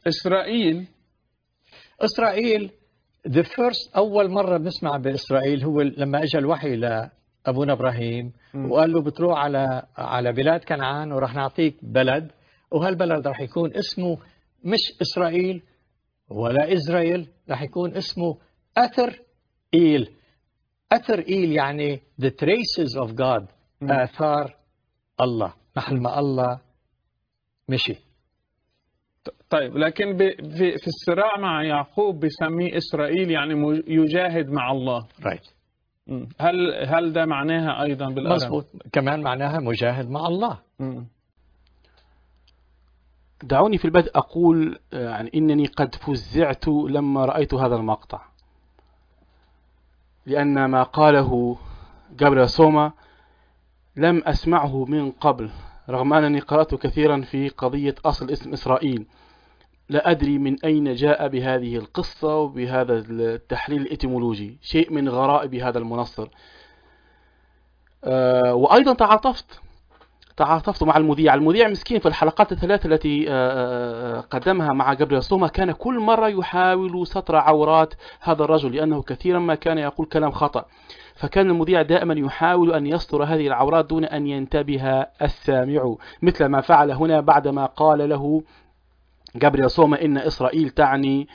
إسرائيل the first أول مرة بنسمع بإسرائيل هو لما أجى الوحي لأبونا إبراهيم وقال له بتروح على بلاد كنعان وراح نعطيك بلد، وهالبلد راح يكون اسمه مش إسرائيل ولا إسرائيل، راح يكون اسمه أثر إيل. أثر إيل يعني the traces of God، آثار الله، محل ما الله مشي. طيب، لكن في الصراع مع يعقوب بيسميه إسرائيل، يعني يجاهد مع الله. right. هل ده معناها أيضا بالأرام؟ مظبوط، كمان معناها مجاهد مع الله. دعوني في البدء أقول يعني إنني قد فزعت لما رأيت هذا المقطع، لأن ما قاله جابرييل سوما لم أسمعه من قبل، رغم أنني قرأت كثيرا في قضية أصل اسم إسرائيل. لا أدري من أين جاء بهذه القصة وبهذا التحليل الإتيمولوجي، شيء من غرائب هذا المنصر. وأيضا تعاطفت مع المذيع مسكين في الحلقات الثلاث التي قدمها مع جابرييل سوما، كان كل مرة يحاول ستر عورات هذا الرجل، لأنه كثيرا ما كان يقول كلام خطأ، فكان المذيع دائما يحاول أن يستر هذه العورات دون أن ينتبه السامع، مثل ما فعل هنا بعدما قال له جابرييل سوما إن إسرائيل تعني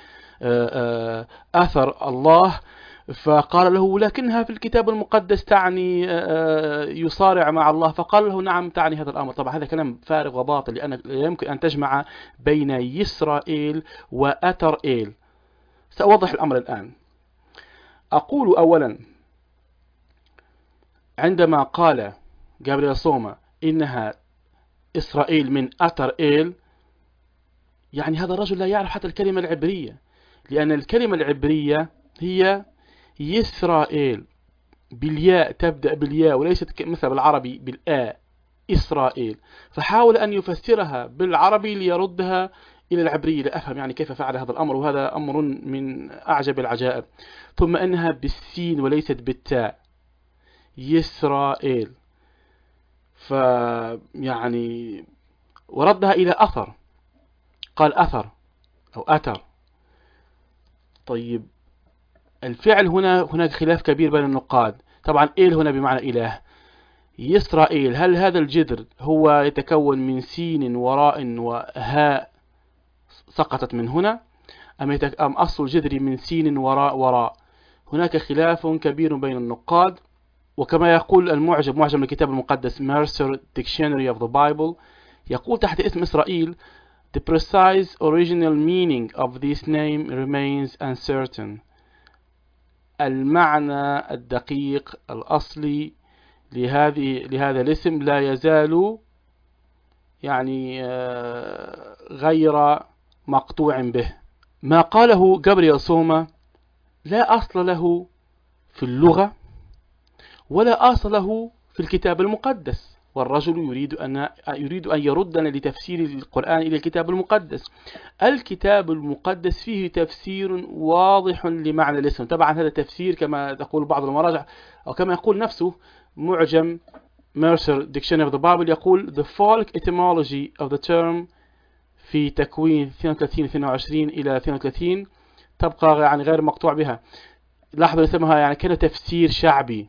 أثر الله، فقال له لكنها في الكتاب المقدس تعني يصارع مع الله، فقال له نعم تعني هذا الأمر. طبعا هذا كلام فارغ وباطل، لأن لا يمكن أن تجمع بين يسرائيل وأتر إيل. سأوضح الأمر الآن. أقول أولا، عندما قال جابرييل سوما إنها إسرائيل من أتر إيل، يعني هذا الرجل لا يعرف حتى الكلمة العبرية، لأن الكلمة العبرية هي يسرائيل بالياء، تبدأ بالياء وليست مثل بالعربي بالآ، إسرائيل. فحاول أن يفسرها بالعربي ليردها إلى العبرية. لا أفهم يعني كيف فعل هذا الأمر، وهذا أمر من أعجب العجائب. ثم أنها بالسين وليست بالتاء، يسرائيل، فيعني وردها إلى أثر، قال أثر أو أتر. طيب الفعل هناك خلاف كبير بين النقاد. طبعا إيل هنا بمعنى إله. يسرائيل، هل هذا الجذر هو يتكون من سين وراء وهاء سقطت من هنا، أم أصل الجذر من سين وراء؟ هناك خلاف كبير بين النقاد. وكما يقول معجم الكتاب المقدس Mercer Dictionary of the Bible، يقول تحت اسم إسرائيل The precise original meaning of this name remains uncertain. المعنى الدقيق الأصلي لهذا الاسم لا يزال يعني غير مقطوع به. ما قاله جابرييل سوما لا أصل له في اللغة ولا أصل له في الكتاب المقدس، والرجل يريد أن يردنا لتفسير القرآن إلى الكتاب المقدس. الكتاب المقدس فيه تفسير واضح لمعنى الاسم. طبعا هذا تفسير كما تقول بعض المراجع، أو كما يقول نفسه معجم Mercer Dictionary of the Bible، يقول the folk etymology of the term في تكوين 32-22 إلى 32 تبقى يعني غير مقطوع بها. لاحظوا اسمها يعني كان تفسير شعبي.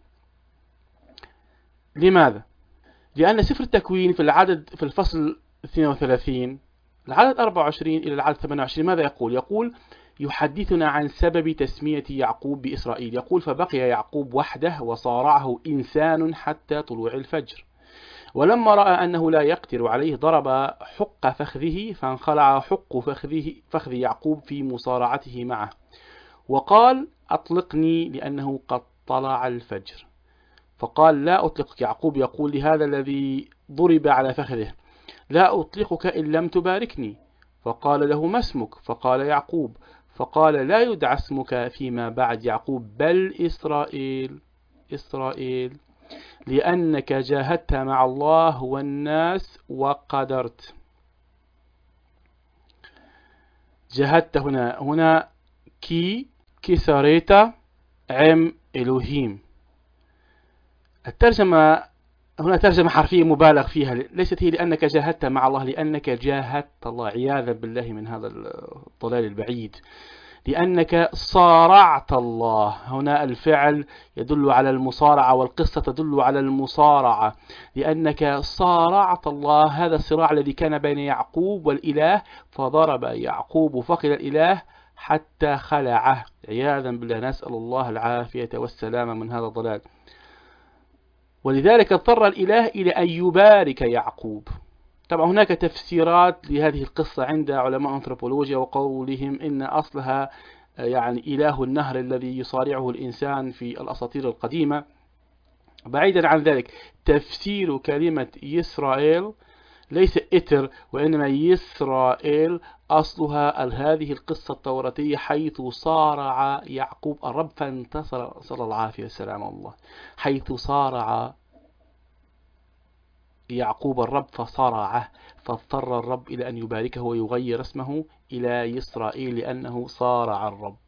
لماذا؟ لأن سفر التكوين في الفصل 32 العدد 24 إلى العدد 28 ماذا يقول؟ يقول يحدثنا عن سبب تسمية يعقوب بإسرائيل. يقول فبقي يعقوب وحده وصارعه إنسان حتى طلوع الفجر، ولما رأى أنه لا يقدر عليه ضرب حق فخذه فانخلع حق فخذ يعقوب في مصارعته معه، وقال أطلقني لأنه قد طلع الفجر. فقال لا أطلقك. يعقوب يقول لهذا الذي ضرب على فخذه لا أطلقك إن لم تباركني. فقال له ما اسمك؟ فقال يعقوب. فقال لا يدعى اسمك فيما بعد يعقوب بل إسرائيل، لأنك جاهدت مع الله والناس وقدرت. جاهدت هنا كسريتا عم إلهيم. الترجمة هنا ترجمة حرفية مبالغ فيها، ليست هي لأنك جاهدت مع الله، لأنك جاهدت الله، عياذا بالله من هذا الضلال البعيد. لأنك صارعت الله، هنا الفعل يدل على المصارعة والقصة تدل على المصارعة. لأنك صارعت الله، هذا الصراع الذي كان بين يعقوب والإله، فضرب يعقوب فخذ الإله حتى خلعه، عياذا بالله، نسأل الله العافية والسلامة من هذا الضلال. ولذلك اضطر الإله إلى أن يبارك يعقوب. طبعا هناك تفسيرات لهذه القصة عند علماء أنثروبولوجيا، وقولهم إن أصلها يعني إله النهر الذي يصارعه الإنسان في الأساطير القديمة. بعيدا عن ذلك، تفسير كلمة يسرائيل ليس إتر، وإنما يسرائيل أصلها هذه القصة التوراتية، حيث صارع يعقوب الرب فانتصر، صلى الله عليه وسلم الله، حيث صارع يعقوب الرب فصرعه، فاضطر الرب إلى أن يباركه ويغير اسمه إلى يسرائيل لأنه صارع الرب.